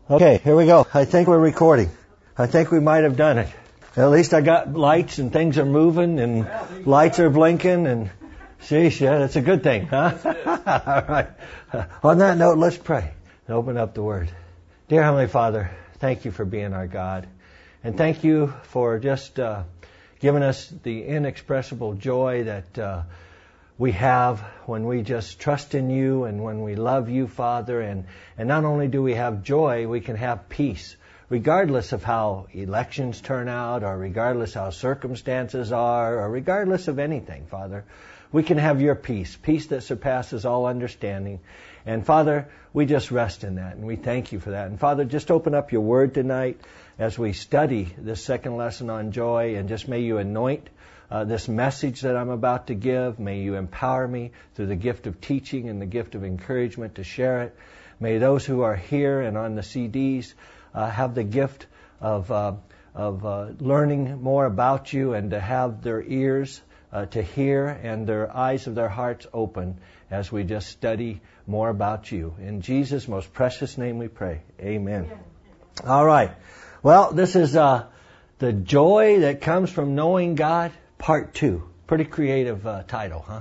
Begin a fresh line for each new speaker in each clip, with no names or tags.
Okay, here we go. I think we're recording. I think we might have done it. At least I got lights and things are moving and lights are blinking and sheesh, yeah, that's a good thing, huh? All right. On that note, let's pray and open up the Word. Dear Heavenly Father, thank you for being our God. And thank you for just giving us the inexpressible joy that we have when we just trust in you and when we love you, Father. And not only do we have joy, we can have peace, regardless of how elections turn out or regardless how circumstances are or regardless of anything, Father. We can have your peace, peace that surpasses all understanding. And Father, we just rest in that and we thank you for that. And Father, just open up your word tonight as we study this second lesson on joy, and just may you anoint this message that I'm about to give. May you empower me through the gift of teaching and the gift of encouragement to share it. May those who are here and on the CDs have the gift of learning more about you and to have their ears to hear and their eyes of their hearts open as we just study more about you. In Jesus' most precious name we pray. Amen. All right. Well, this is the joy that comes from knowing God, Part 2. Pretty creative title, huh?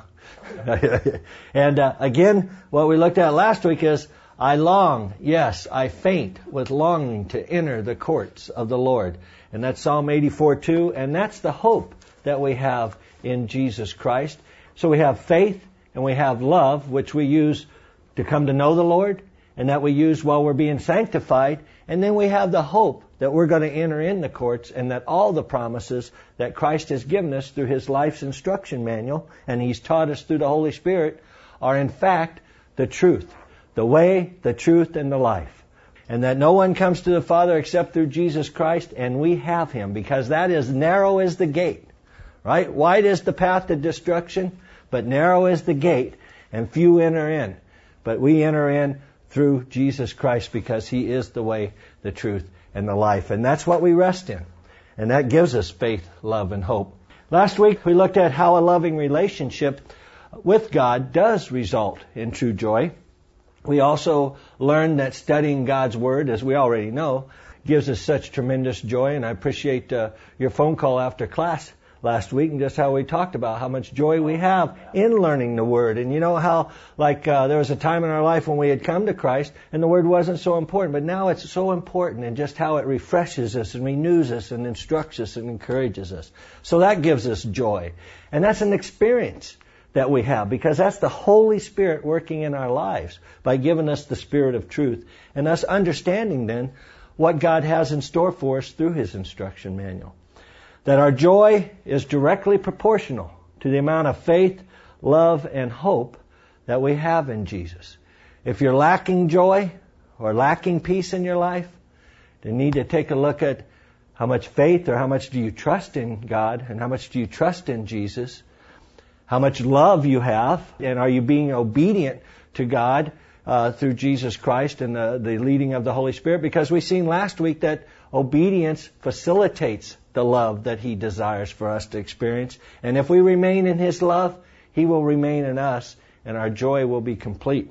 And again, what we looked at last week is, I long, yes, I faint with longing to enter the courts of the Lord. And that's Psalm 84:2, and that's the hope that we have in Jesus Christ. So we have faith and we have love, which we use to come to know the Lord, and that we use while we're being sanctified. And then we have the hope that we're going to enter in the courts, and that all the promises that Christ has given us through His life's instruction manual, and He's taught us through the Holy Spirit, are in fact the truth, the way, the truth, and the life. And that no one comes to the Father except through Jesus Christ, and we have Him, because that is narrow is the gate, right? Wide is the path to destruction, but narrow is the gate, and few enter in. But we enter in through Jesus Christ, because He is the way, the truth, and the life. And that's what we rest in. And that gives us faith, love, and hope. Last week we looked at how a loving relationship with God does result in true joy. We also learned that studying God's Word, as we already know, gives us such tremendous joy. And I appreciate your phone call after class last week, and just how we talked about how much joy we have in learning the Word. And you know how, there was a time in our life when we had come to Christ and the Word wasn't so important, but now it's so important, and just how it refreshes us and renews us and instructs us and encourages us. So that gives us joy. And that's an experience that we have, because that's the Holy Spirit working in our lives by giving us the Spirit of truth, and us understanding then what God has in store for us through His instruction manual. That our joy is directly proportional to the amount of faith, love, and hope that we have in Jesus. If you're lacking joy or lacking peace in your life, then you need to take a look at how much faith or how much do you trust in God, and how much do you trust in Jesus, how much love you have, and are you being obedient to God through Jesus Christ and the leading of the Holy Spirit? Because we've seen last week that obedience facilitates the love that He desires for us to experience. And if we remain in His love, He will remain in us, and our joy will be complete.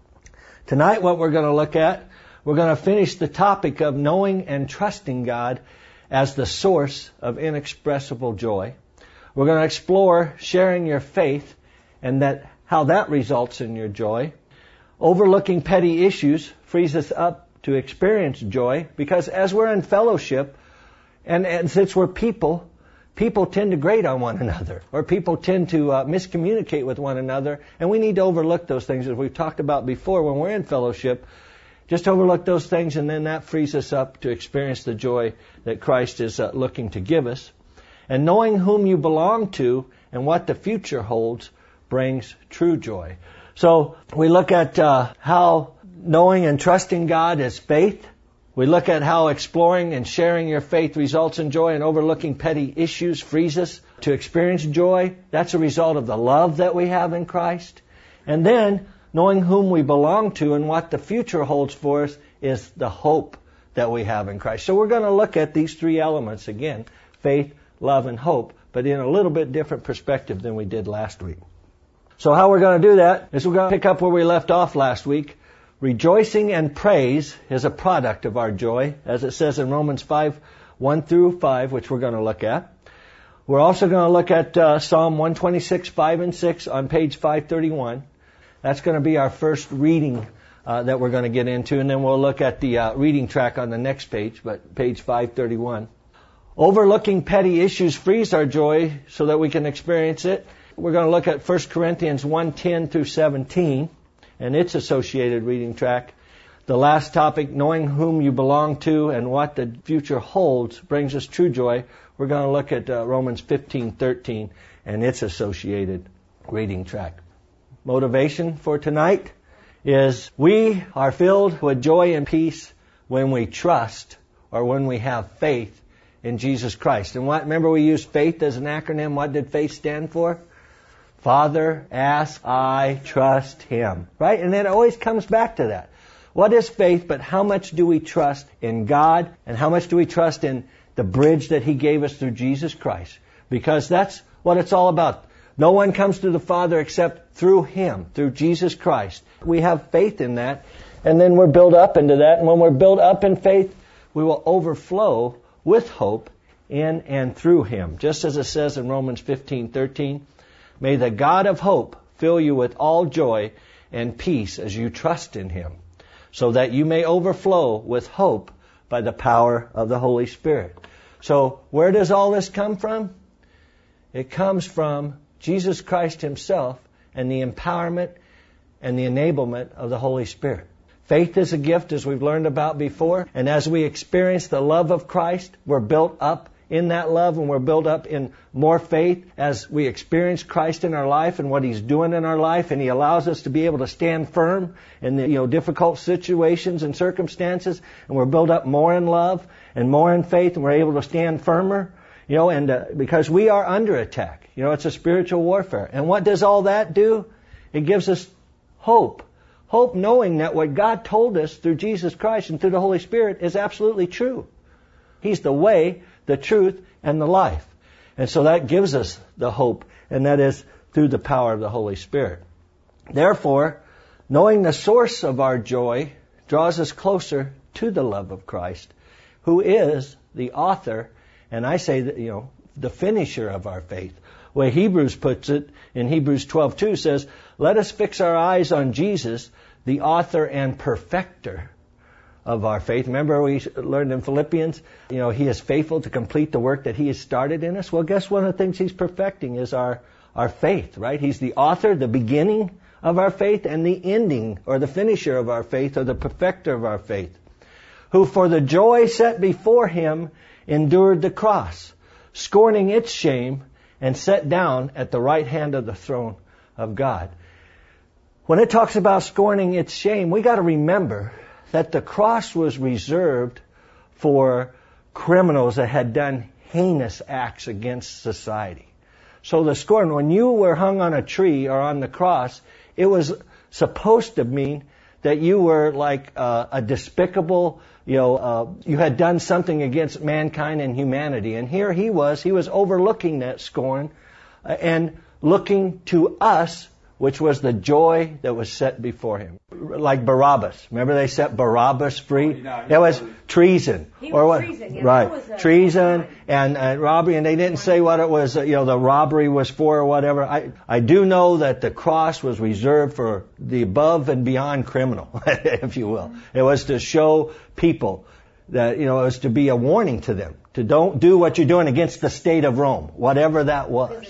Tonight, what we're going to look at, we're going to finish the topic of knowing and trusting God as the source of inexpressible joy. We're going to explore sharing your faith and how that results in your joy. Overlooking petty issues frees us up to experience joy, because as we're in fellowship, and since we're people tend to grate on one another, or people tend to miscommunicate with one another, and we need to overlook those things, as we've talked about before. When we're in fellowship, just overlook those things, and then that frees us up to experience the joy that Christ is looking to give us. And knowing whom you belong to and what the future holds brings true joy. So we look at how knowing and trusting God is faith. We look at how exploring and sharing your faith results in joy, and overlooking petty issues frees us to experience joy. That's a result of the love that we have in Christ. And then knowing whom we belong to and what the future holds for us is the hope that we have in Christ. So we're going to look at these three elements again: faith, love, and hope, but in a little bit different perspective than we did last week. So how we're going to do that is we're going to pick up where we left off last week Rejoicing and praise is a product of our joy, as it says in Romans 5, 1 through 5, which we're going to look at. We're also going to look at Psalm 126, 5 and 6 on page 531. That's going to be our first reading that we're going to get into, and then we'll look at the reading track on the next page, but page 531. Overlooking petty issues frees our joy so that we can experience it. We're going to look at 1 Corinthians 1:10 through 17 and its associated reading track. The last topic, knowing whom you belong to and what the future holds, brings us true joy. We're going to look at Romans 15:13 and its associated reading track. Motivation for tonight is we are filled with joy and peace when we trust or when we have faith in Jesus Christ. And remember we used faith as an acronym. What did faith stand for? Father, ask, I trust Him. Right? And then it always comes back to that. What is faith, but how much do we trust in God, and how much do we trust in the bridge that He gave us through Jesus Christ? Because that's what it's all about. No one comes to the Father except through Him, through Jesus Christ. We have faith in that, and then we're built up into that. And when we're built up in faith, we will overflow with hope in and through Him. Just as it says in Romans 15:13, may the God of hope fill you with all joy and peace as you trust in Him, so that you may overflow with hope by the power of the Holy Spirit. So where does all this come from? It comes from Jesus Christ Himself and the empowerment and the enablement of the Holy Spirit. Faith is a gift, as we've learned about before, and as we experience the love of Christ, we're built up in that love, and we're built up in more faith as we experience Christ in our life and what He's doing in our life, and He allows us to be able to stand firm in the difficult situations and circumstances, and we're built up more in love and more in faith, and we're able to stand firmer, because we are under attack. It's a spiritual warfare. And what does all that do? It gives us hope. Hope knowing that what God told us through Jesus Christ and through the Holy Spirit is absolutely true. He's the way, the truth, and the life. And so that gives us the hope, and that is through the power of the Holy Spirit. Therefore, knowing the source of our joy draws us closer to the love of Christ, who is the author, and I say that, the finisher of our faith. The way Hebrews puts it in Hebrews 12:2 says, let us fix our eyes on Jesus, the author and perfecter of our faith. Remember we learned in Philippians, He is faithful to complete the work that He has started in us. Well, guess one of the things He's perfecting is our faith, right? He's the author, the beginning of our faith, and the ending, or the finisher of our faith, or the perfecter of our faith, who for the joy set before Him endured the cross, scorning its shame, and sat down at the right hand of the throne of God. When it talks about scorning its shame, we got to remember that the cross was reserved for criminals that had done heinous acts against society. So the scorn, when you were hung on a tree or on the cross, it was supposed to mean that you were like a despicable, you had done something against mankind and humanity. And here he was overlooking that scorn and looking to us, which was the joy that was set before Him. Like Barabbas. Remember they set Barabbas free? It was treason.
Treason. Yeah,
right. Treason and robbery. And they didn't say what it was, the robbery was for or whatever. I do know that the cross was reserved for the above and beyond criminal, if you will. It was to show people that, it was to be a warning to them. To don't do what you're doing against the state of Rome, whatever that was.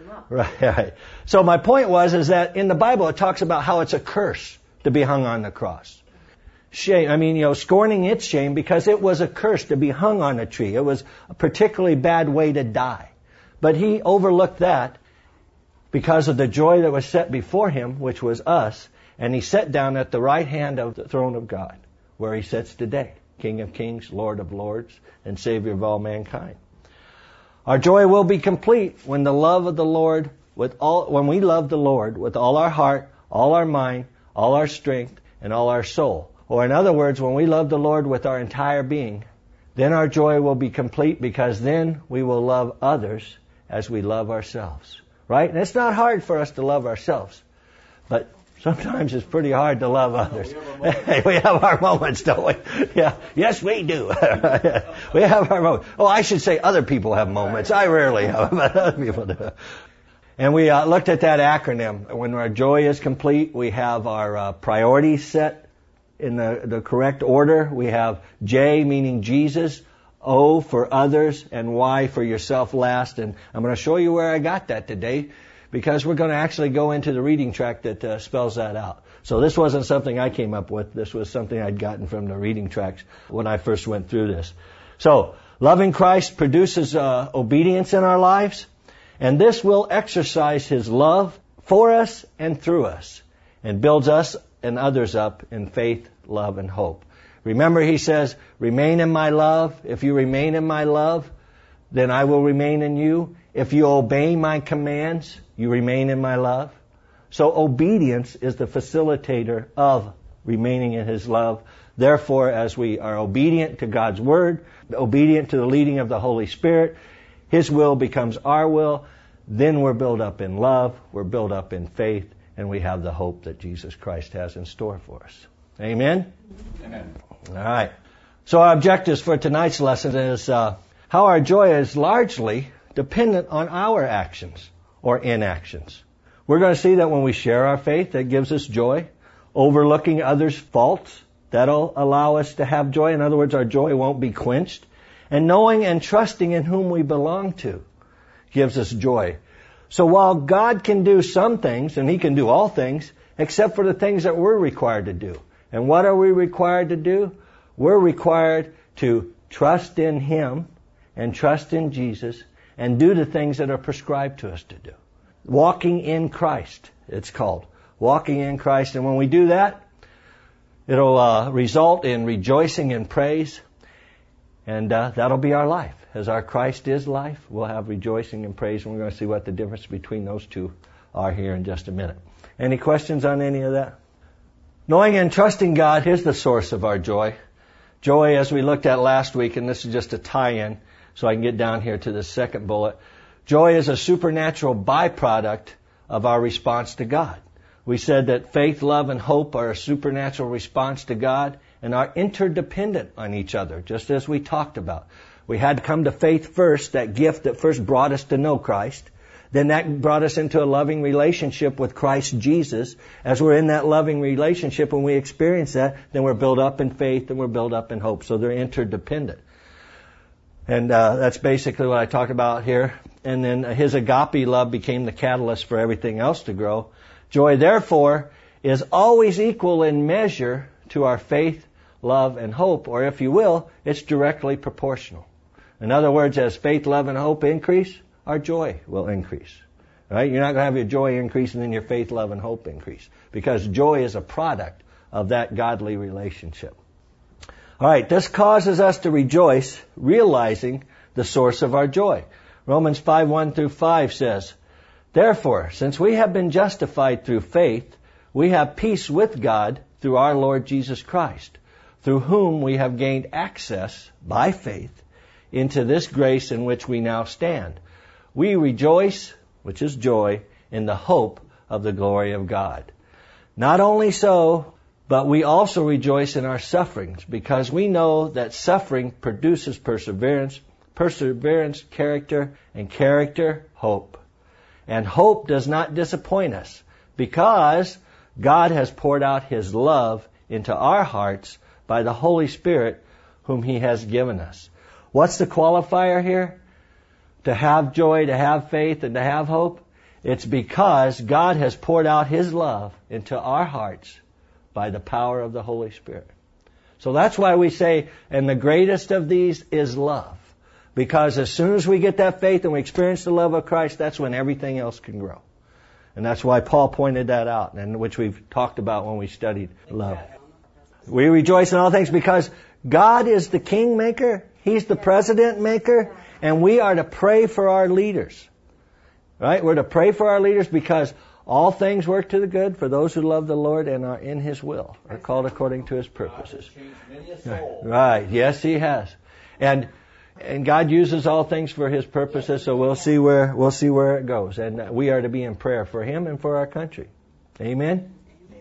Right. So my point is that in the Bible it talks about how it's a curse to be hung on the cross. Shame, scorning its shame, because it was a curse to be hung on a tree. It was a particularly bad way to die. But He overlooked that because of the joy that was set before Him, which was us, and He sat down at the right hand of the throne of God, where He sits today, King of kings, Lord of lords, and Savior of all mankind. Our joy will be complete when we love the Lord with all our heart, all our mind, all our strength, and all our soul. Or in other words, when we love the Lord with our entire being, then our joy will be complete, because then we will love others as we love ourselves. Right? And it's not hard for us to love ourselves. But Sometimes it's pretty hard to love others. We have our moments, don't we? Yeah. Yes, we do. We have our moments. Oh, I should say other people have moments. I rarely have, but other people do. And we looked at that acronym. When our joy is complete, we have our priorities set in the correct order. We have J, meaning Jesus, O for others, and Y for yourself last. And I'm going to show you where I got that today, because we're going to actually go into the reading track that spells that out. So this wasn't something I came up with. This was something I'd gotten from the reading tracks when I first went through this. So, loving Christ produces obedience in our lives, and this will exercise His love for us and through us, and builds us and others up in faith, love, and hope. Remember, He says, remain in my love. If you remain in my love, then I will remain in you. If you obey my commands, you remain in my love. So obedience is the facilitator of remaining in His love. Therefore, as we are obedient to God's Word, obedient to the leading of the Holy Spirit, His will becomes our will. Then we're built up in love, we're built up in faith, and we have the hope that Jesus Christ has in store for us. Amen?
Amen.
All right. So our objectives for tonight's lesson is how our joy is largely dependent on our actions or inactions. We're going to see that when we share our faith, that gives us joy. Overlooking others' faults, that'll allow us to have joy. In other words, our joy won't be quenched. And knowing and trusting in whom we belong to gives us joy. So while God can do some things, and He can do all things, except for the things that we're required to do. And what are we required to do? We're required to trust in Him and trust in Jesus and do the things that are prescribed to us to do. Walking in Christ, it's called. Walking in Christ. And when we do that, it'll result in rejoicing and praise. And that'll be our life. As our Christ is life, we'll have rejoicing and praise. And we're going to see what the difference between those two are here in just a minute. Any questions on any of that? Knowing and trusting God is the source of our joy. Joy, as we looked at last week, and this is just a tie-in, so I can get down here to the second bullet. Joy is a supernatural byproduct of our response to God. We said that faith, love, and hope are a supernatural response to God and are interdependent on each other, just as we talked about. We had to come to faith first, that gift that first brought us to know Christ. Then that brought us into a loving relationship with Christ Jesus. As we're in that loving relationship, when we experience that, then we're built up in faith and we're built up in hope. So they're interdependent. And that's basically what I talked about here. And then His agape love became the catalyst for everything else to grow. Joy, therefore, is always equal in measure to our faith, love, and hope. Or if you will, it's directly proportional. In other words, as faith, love, and hope increase, our joy will increase. Right? You're not going to have your joy increase and then your faith, love, and hope increase. Because joy is a product of that godly relationship. All right, this causes us to rejoice, realizing the source of our joy. Romans 5:1-5 says, therefore, since we have been justified through faith, we have peace with God through our Lord Jesus Christ, through whom we have gained access by faith into this grace in which we now stand. We rejoice, which is joy, in the hope of the glory of God. Not only so, but we also rejoice in our sufferings, because we know that suffering produces perseverance, perseverance, character, and character, hope. And hope does not disappoint us, because God has poured out His love into our hearts by the Holy Spirit whom He has given us. What's the qualifier here? To have joy, to have faith, and to have hope? It's because God has poured out His love into our hearts by the power of the Holy Spirit. So that's why we say, and the greatest of these is love. Because as soon as we get that faith and we experience the love of Christ, that's when everything else can grow. And that's why Paul pointed that out, and which we've talked about when we studied love. We rejoice in all things because God is the king maker, He's the president maker, and we are to pray for our leaders. Right? We're to pray for our leaders because all things work to the good for those who love the Lord and are in His will, are called according to His purposes. Right. Yes, He has. And God uses all things for His purposes, so we'll see where it goes. And we are to be in prayer for Him and for our country. Amen?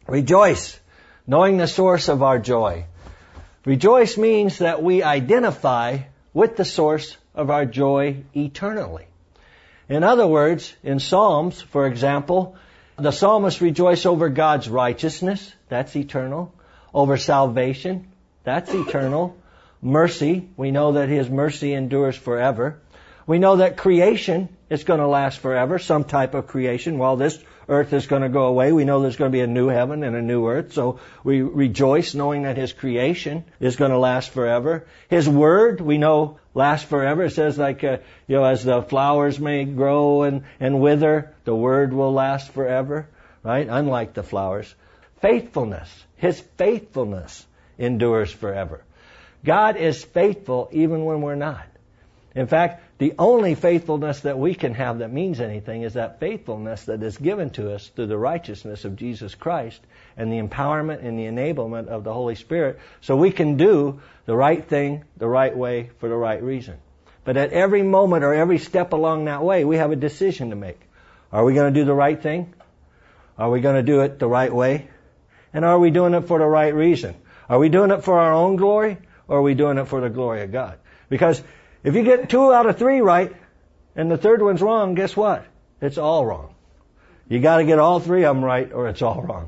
Rejoice, knowing the source of our joy. Rejoice means that we identify with the source of our joy eternally. In other words, in Psalms, for example, the psalmist rejoiced over God's righteousness, that's eternal. Over salvation, that's eternal. Mercy, we know that His mercy endures forever. We know that creation is going to last forever, some type of creation. While this earth is going to go away, we know there's going to be a new heaven and a new earth. So we rejoice knowing that His creation is going to last forever. His word, we know, lasts forever. It says as the flowers may grow and wither, the word will last forever, right? Unlike the flowers. Faithfulness, His faithfulness endures forever. God is faithful even when we're not. In fact, the only faithfulness that we can have that means anything is that faithfulness that is given to us through the righteousness of Jesus Christ and the empowerment and the enablement of the Holy Spirit, so we can do the right thing the right way for the right reason. But at every moment or every step along that way, we have a decision to make. Are we going to do the right thing? Are we going to do it the right way? And are we doing it for the right reason? Are we doing it for our own glory, or are we doing it for the glory of God? Because if you get 2 out of 3 right, and the third one's wrong, guess what? It's all wrong. You got to get all 3 of them right, or it's all wrong.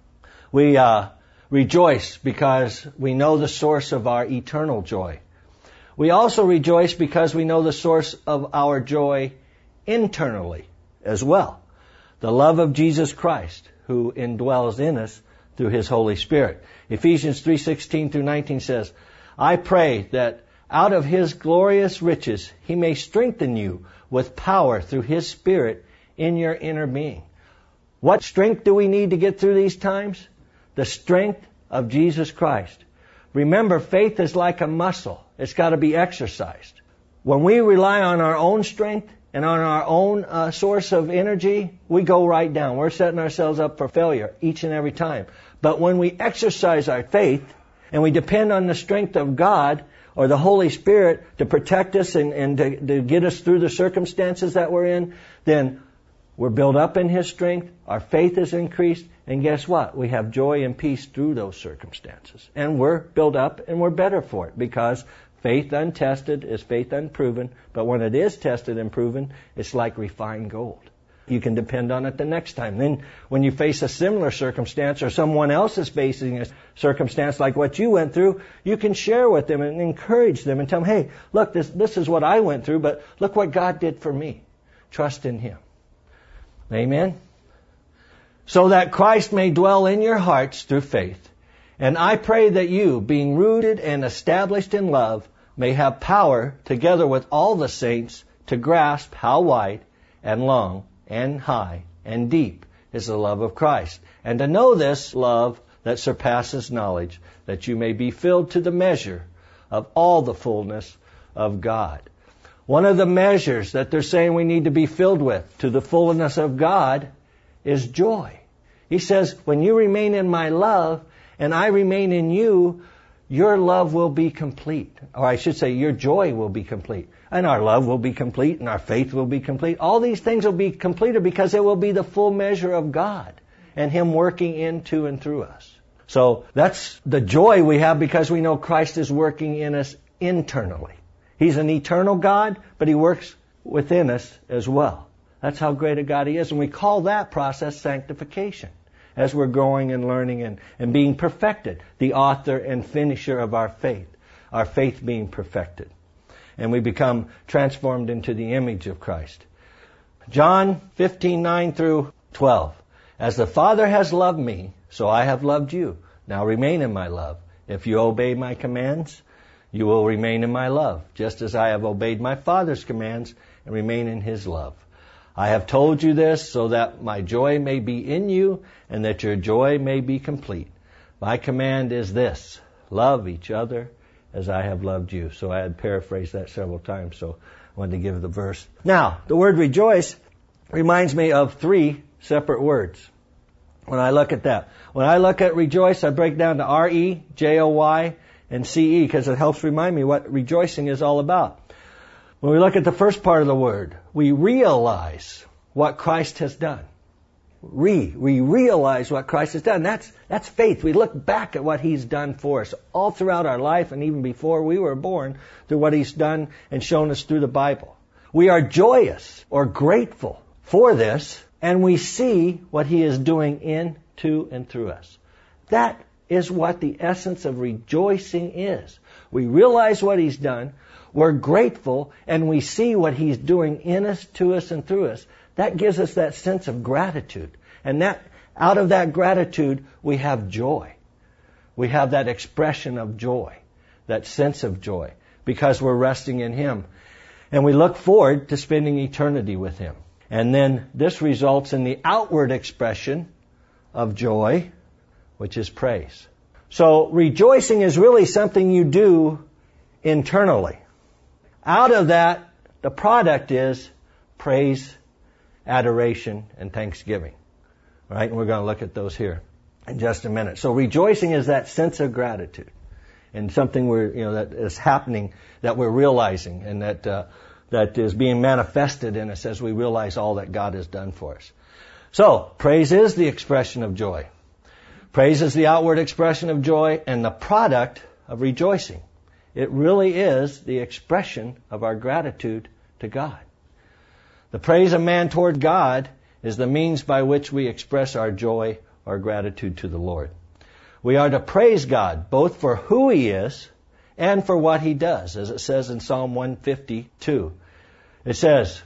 We rejoice because we know the source of our eternal joy. We also rejoice because we know the source of our joy internally as well. The love of Jesus Christ, who indwells in us through His Holy Spirit. Ephesians 3:16 through 19 says, I pray that out of His glorious riches He may strengthen you with power through His Spirit in your inner being. What strength do we need to get through these times? The strength of Jesus Christ. Remember, faith is like a muscle. It's got to be exercised. When we rely on our own strength and on our own source of energy, we go right down. We're setting ourselves up for failure each and every time. But when we exercise our faith and we depend on the strength of God or the Holy Spirit to protect us and to get us through the circumstances that we're in, then we're built up in His strength, our faith is increased, and guess what? We have joy and peace through those circumstances. And we're built up and we're better for it, because faith untested is faith unproven, but when it is tested and proven, it's like refined gold. You can depend on it the next time. Then when you face a similar circumstance, or someone else is facing a circumstance like what you went through, you can share with them and encourage them and tell them, hey, look, this is what I went through, but look what God did for me. Trust in Him. Amen? So that Christ may dwell in your hearts through faith. And I pray that you, being rooted and established in love, may have power, together with all the saints, to grasp how wide and long and high and deep is the love of Christ, and to know this love that surpasses knowledge, that you may be filled to the measure of all the fullness of God. One of the measures that they're saying we need to be filled with to the fullness of God is joy. He says, when you remain in my love and I remain in you, your love will be complete. Or I should say, your joy will be complete. And our love will be complete, and our faith will be complete. All these things will be completed because it will be the full measure of God and Him working into and through us. So that's the joy we have, because we know Christ is working in us internally. He's an eternal God, but He works within us as well. That's how great a God He is. And we call that process sanctification, as we're growing and learning and being perfected, the author and finisher of our faith being perfected. And we become transformed into the image of Christ. John 15:9 through 12. As the Father has loved me, so I have loved you. Now remain in my love. If you obey my commands, you will remain in my love, just as I have obeyed my Father's commands and remain in His love. I have told you this so that my joy may be in you and that your joy may be complete. My command is this: love each other as I have loved you. So I had paraphrased that several times, so I wanted to give the verse. Now, the word rejoice reminds me of 3 separate words. When I look at that, when I look at rejoice, I break down to R-E-J-O-Y and C-E, because it helps remind me what rejoicing is all about. When we look at the first part of the word, we realize what Christ has done. We realize what Christ has done. That's faith. We look back at what He's done for us all throughout our life and even before we were born through what He's done and shown us through the Bible. We are joyous or grateful for this, and we see what He is doing in, to, and through us. That is what the essence of rejoicing is. We realize what He's done, we're grateful, and we see what He's doing in us, to us, and through us. That gives us that sense of gratitude. And that out of that gratitude, we have joy. We have that expression of joy, that sense of joy, because we're resting in Him. And we look forward to spending eternity with Him. And then this results in the outward expression of joy, which is praise. So rejoicing is really something you do internally. Out of that, the product is praise, adoration, and thanksgiving. All right, and we're going to look at those here in just a minute. So rejoicing is that sense of gratitude and something that is happening, that we're realizing, and that is being manifested in us as we realize all that God has done for us. So praise is the expression of joy. Praise is the outward expression of joy and the product of rejoicing. It really is the expression of our gratitude to God. The praise of man toward God is the means by which we express our joy or gratitude to the Lord. We are to praise God both for who He is and for what He does, as it says in Psalm 152. It says,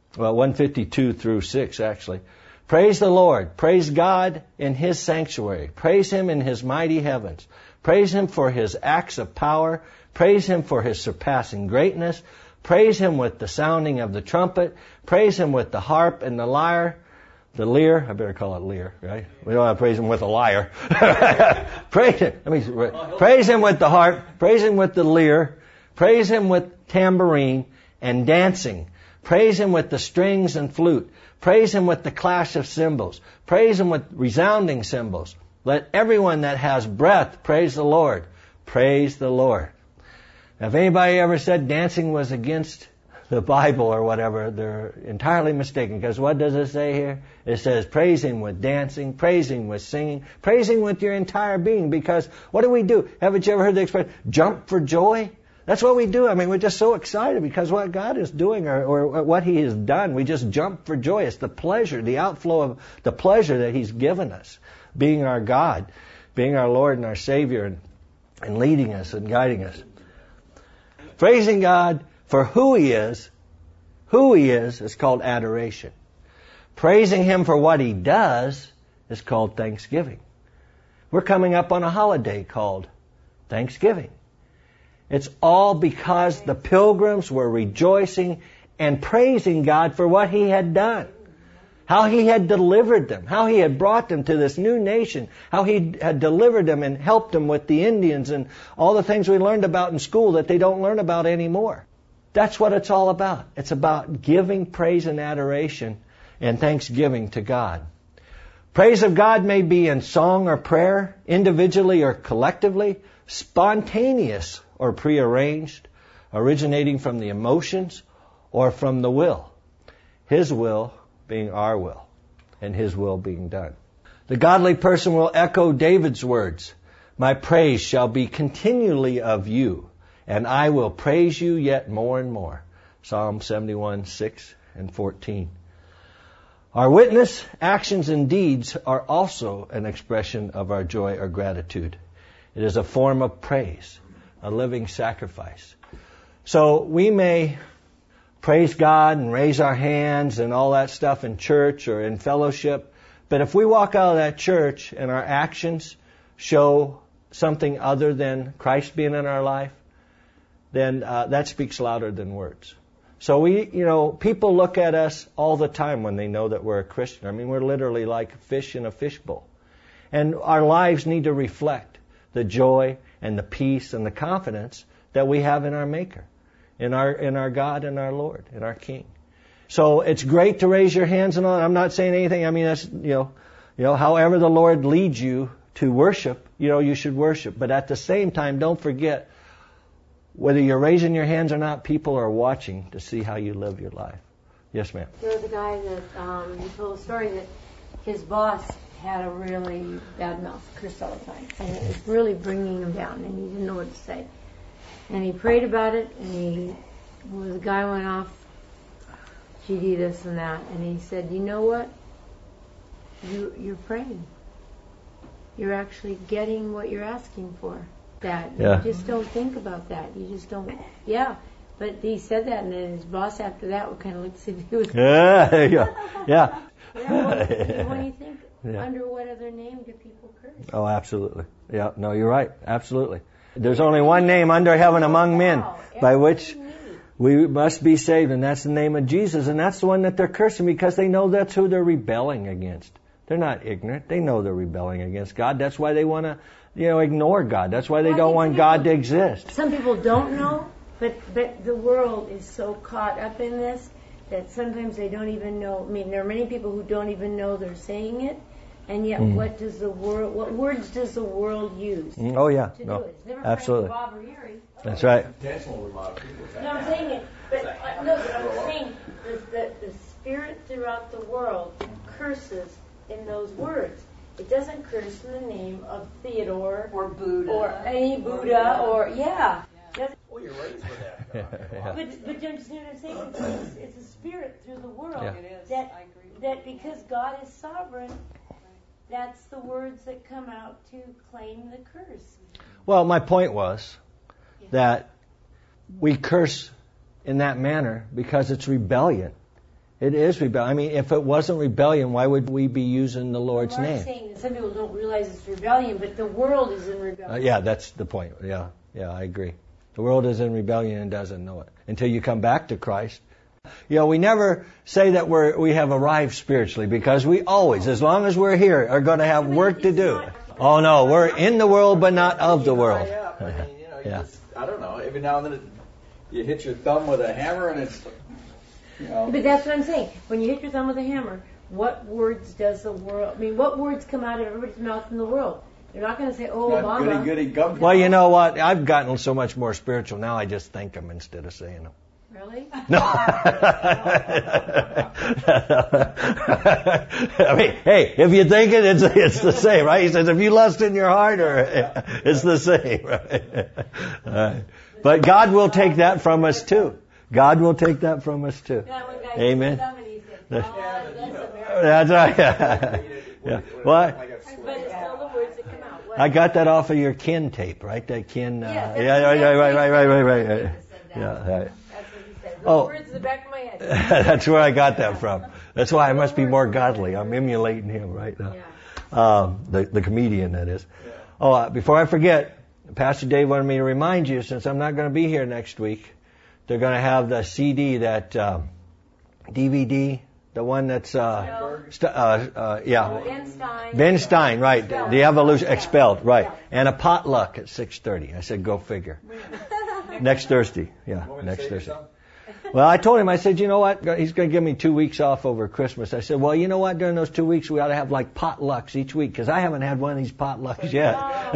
152 through 6 actually. Praise the Lord. Praise God in His sanctuary. Praise Him in His mighty heavens. Praise Him for His acts of power. Praise Him for His surpassing greatness. Praise Him with the sounding of the trumpet. Praise Him with the harp and the lyre. The lyre, I better call it lyre, right? We don't have to praise Him with a lyre. Praise Him with the harp. Praise Him with the lyre. Praise Him with tambourine and dancing. Praise Him with the strings and flute. Praise Him with the clash of cymbals. Praise Him with resounding cymbals. Let everyone that has breath praise the Lord. Praise the Lord. Now, if anybody ever said dancing was against the Bible or whatever, they're entirely mistaken. Because what does it say here? It says praise Him with dancing, praise Him with singing, praise Him with your entire being. Because what do? Haven't you ever heard the expression, jump for joy? That's what we do. I mean, we're just so excited because what God is doing or what He has done, we just jump for joy. It's the pleasure, the outflow of the pleasure that He's given us, being our God, being our Lord and our Savior, and leading us and guiding us. Praising God for who He is called adoration. Praising Him for what He does is called thanksgiving. We're coming up on a holiday called Thanksgiving. It's all because the pilgrims were rejoicing and praising God for what He had done. How He had delivered them. How He had brought them to this new nation. How He had delivered them and helped them with the Indians and all the things we learned about in school that they don't learn about anymore. That's what it's all about. It's about giving praise and adoration and thanksgiving to God. Praise of God may be in song or prayer, individually or collectively, spontaneous or prearranged, originating from the emotions or from the will. His will being our will, and His will being done. The godly person will echo David's words, my praise shall be continually of you, and I will praise you yet more and more. Psalm 71, 6 and 14. Our witness, actions, and deeds are also an expression of our joy or gratitude. It is a form of praise, a living sacrifice. So we may praise God and raise our hands and all that stuff in church or in fellowship, but if we walk out of that church and our actions show something other than Christ being in our life, then that speaks louder than words. So people look at us all the time when they know that we're a Christian. I mean, we're literally like fish in a fishbowl. And our lives need to reflect the joy and the peace and the confidence that we have in our Maker, in our God and our Lord, in our King. So it's great to raise your hands and all that. I'm not saying anything. I mean, that's, however the Lord leads you to worship, you should worship. But at the same time, don't forget, whether you're raising your hands or not, people are watching to see how you live your life. Yes, ma'am.
There was a guy that you told a story that his boss had a really bad mouth, cursed all the time, and it was really bringing him down, and he didn't know what to say. And he prayed about it, and the guy went off, GD this and that, and he said, you know what? You're praying. You're actually getting what you're asking for. That you just don't think about that. You just don't. Yeah. But he said that, and then his boss after that would kind of look to see if he was.
Yeah.
When you think, under what other name do people curse?
Oh, absolutely. Yeah. No, you're right. Absolutely. There's only one name under heaven among men by which we must be saved, and that's the name of Jesus. And that's the one that they're cursing because they know that's who they're rebelling against. They're not ignorant. They know they're rebelling against God. That's why they want to, ignore God. That's why they don't want God to exist.
Some people don't know, but the world is so caught up in this that sometimes they don't even know. I mean, there are many people who don't even know they're saying it, and yet what words does the world use?
Oh yeah,
to do it? It's never
absolutely.
Bob or Yuri.
That's right.
No, I'm saying it, but I'm saying the spirit throughout the world curses in those words. It doesn't curse in the name of Theodore
or Buddha
or any Buddha or
Well, you're raised with that.
But don't you see what I'm saying? It's a spirit through the world.
It is.
That,
I agree.
that because God is sovereign, that's the words that come out to claim the curse.
Well, my point was that we curse in that manner because it's rebellion. It is rebellion. I mean, if it wasn't rebellion, why would we be using the Lord's name?
I'm saying that some people don't realize it's rebellion, but the world is in rebellion.
Yeah, that's the point. Yeah, I agree. The world is in rebellion and doesn't know it until you come back to Christ. We never say that we have arrived spiritually because we always, as long as we're here, are going to have work to do. Oh no, we're in the world but not of the world.
I don't know. Every now and then you hit your thumb with a hammer and it's.
But that's what I'm saying. When you hit your thumb with a hammer, what words does the world? I mean, what words come out of everybody's mouth in the world? They're not going to say, "Oh, Obama."
Goody gum.
Well, you know what? I've gotten so much more spiritual now. I just think them instead of saying them.
Really?
No. I mean, hey, if you think it, it's the same, right? He says, if you lust in your heart, it's the same, right? But God will take that from us too. God will take that from us too. Amen. That's right. Yeah. What?
But it's still the words that come out.
I got that off of your Kin tape, right? That Kin. Right. Yeah.
That's what he said. Those words in the back of my head.
That's where I got that from. That's why I must be more godly. I'm emulating him right now. The comedian, that is. Before I forget, Pastor Dave wanted me to remind you, since I'm not going to be here next week, they're going to have the CD, that DVD, the one that's
Ben
Stein, right? The Evolution, Expelled, right? And a potluck at 6:30. I said, go figure. Next Thursday, next Thursday. Well, I told him, I said, you know what? He's going to give me 2 weeks off over Christmas. I said, well, you know what? During those 2 weeks, we ought to have like potlucks each week, because I haven't had one of these potlucks yet.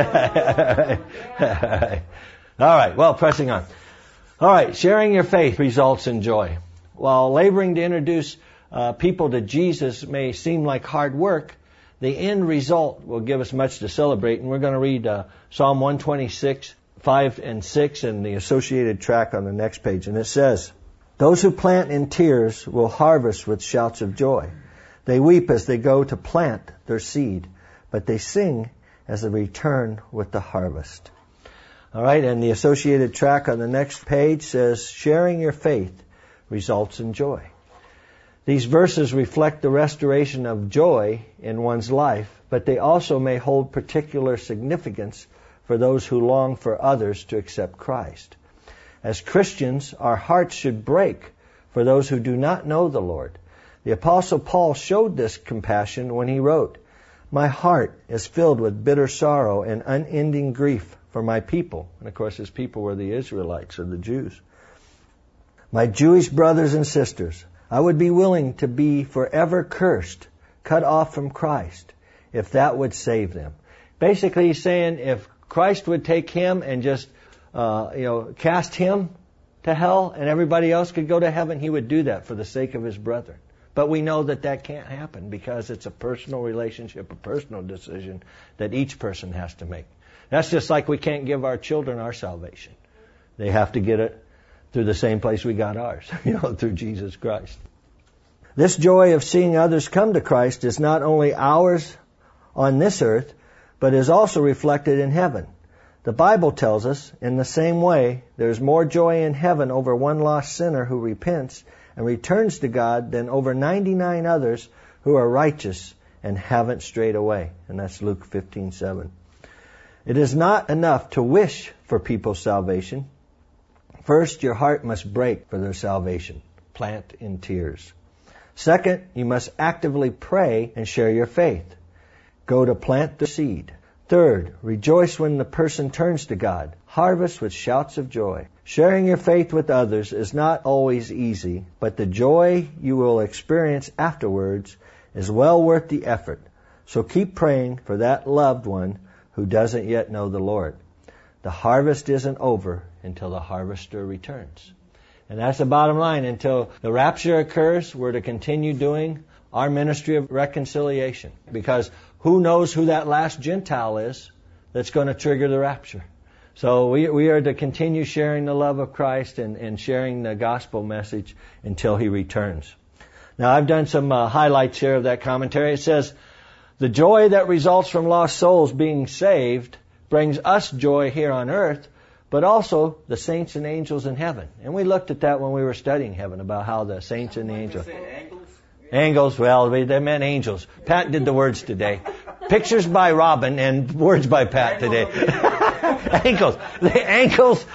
All right. Well, pressing on. All right. Sharing your faith results in joy. While laboring to introduce people to Jesus may seem like hard work, the end result will give us much to celebrate. And we're going to read Psalm 126, 5 and 6, and the associated track on the next page. And it says, those who plant in tears will harvest with shouts of joy. They weep as they go to plant their seed, but they sing as they return with the harvest. All right, and the associated track on the next page says, sharing your faith results in joy. These verses reflect the restoration of joy in one's life, but they also may hold particular significance for those who long for others to accept Christ. As Christians, our hearts should break for those who do not know the Lord. The Apostle Paul showed this compassion when he wrote, my heart is filled with bitter sorrow and unending grief for my people. And of course, his people were the Israelites or the Jews. My Jewish brothers and sisters, I would be willing to be forever cursed, cut off from Christ, if that would save them. Basically, he's saying if Christ would take him and just, cast him to hell and everybody else could go to heaven, he would do that for the sake of his brethren, But we know that that can't happen because it's a personal relationship, a personal decision that each person has to make. That's just like we can't give our children our salvation. They have to get it through the same place we got ours, through Jesus Christ. This joy of seeing others come to Christ is not only ours on this earth, but is also reflected in heaven. The Bible tells us, in the same way, there's more joy in heaven over one lost sinner who repents and returns to God than over 99 others who are righteous and haven't strayed away. And that's Luke 15:7. It is not enough to wish for people's salvation. First, your heart must break for their salvation. Plant in tears. Second, you must actively pray and share your faith. Go to plant the seed. Third, rejoice when the person turns to God. Harvest with shouts of joy. Sharing your faith with others is not always easy, but the joy you will experience afterwards is well worth the effort. So keep praying for that loved one who doesn't yet know the Lord. The harvest isn't over until the harvester returns. And that's the bottom line. Until the rapture occurs, we're to continue doing our ministry of reconciliation. Because who knows who that last Gentile is that's going to trigger the rapture. So we are to continue sharing the love of Christ and sharing the gospel message until He returns. Now, I've done some highlights here of that commentary. It says, the joy that results from lost souls being saved brings us joy here on earth, but also the saints and angels in heaven. And we looked at that when we were studying heaven, about how the saints and the angels... Angels, well, they meant angels. Pat did the words today. Pictures by Robin and words by Pat today. Ankles. The ankles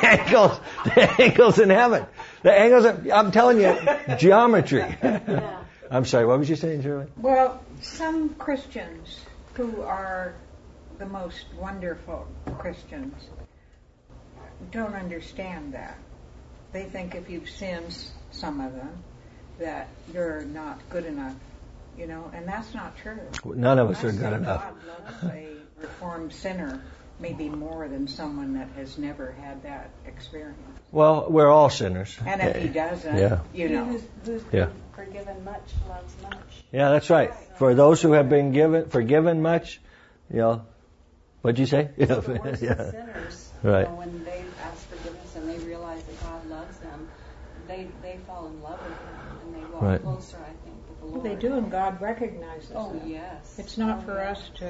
in heaven. The ankles, I'm telling you, geometry. I'm sorry, what was you saying, Shirley?
Well, some Christians who are the most wonderful Christians don't understand that. They think if you've sinned, some of them, that you're not good enough, and that's not true.
None of us are good enough.
God loves a reformed sinner maybe more than someone that has never had that experience.
Well, we're all sinners.
And if he doesn't,
Who's been forgiven much loves much.
Yeah, that's right. For those who have been forgiven much, what'd you say?
The worst of sinners,
right.
When they ask forgiveness and they realize that God loves them, they fall in love with Him and they walk closer, I think, with the Lord.
They do, and God recognizes
them.
Yes. It's not for us to,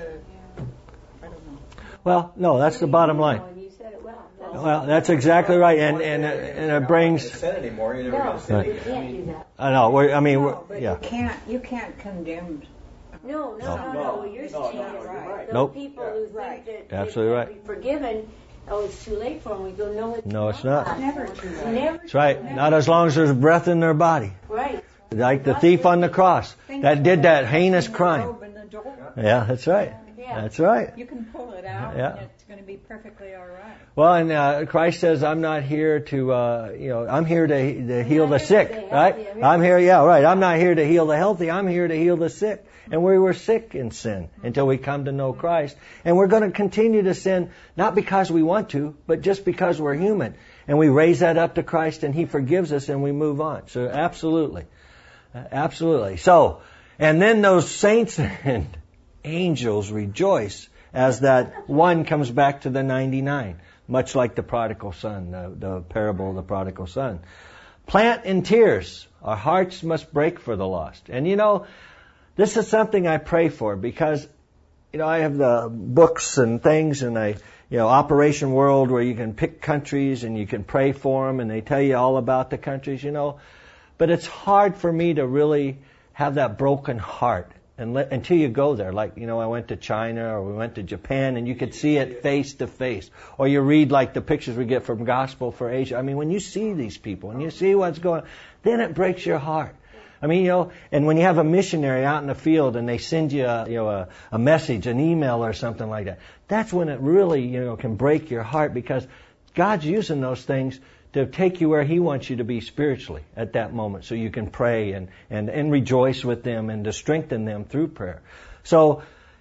I don't know.
Well, no, that's the bottom line.
You said it well.
Well, that's exactly right, and it brings.
You said it anymore. You're never going to say it.
You can't do that.
I know.
But you can't condemn.
No. You're saying
right.
Those
Nope.
people who think that
Absolutely
they
right.
can't be forgiven, it's too late for them. We go,
no, it's not.
It's never too late.
Never.
That's right. Not as long as there's breath in their body.
Right.
Like the thief on the cross that did that heinous crime. Yeah, that's right.
Yeah.
That's right.
You can pull it out,
Yeah.
and it's going to be perfectly all right.
Well, and Christ says, I'm not here to, I'm here to heal the sick, right? I'm here, I'm not here to heal the healthy. I'm here to heal the sick. And we were sick in sin until we come to know Christ. And we're going to continue to sin, not because we want to, but just because we're human. And we raise that up to Christ and He forgives us and we move on. So absolutely. Absolutely. So, and then those saints and angels rejoice as that one comes back to the 99, much like the prodigal son, the parable of the prodigal son. Plant in tears. Our hearts must break for the lost. And this is something I pray for because, I have the books and things and Operation World where you can pick countries and you can pray for them and they tell you all about the countries, But it's hard for me to really have that broken heart until you go there. Like, I went to China or we went to Japan and you could see it face to face. Or you read like the pictures we get from Gospel for Asia. I mean, when you see these people and you see what's going on, then it breaks your heart. I mean, and when you have a missionary out in the field and they send you a message, an email or something like that, that's when it really, can break your heart because God's using those things to take you where He wants you to be spiritually at that moment so you can pray and rejoice with them and to strengthen them through prayer. So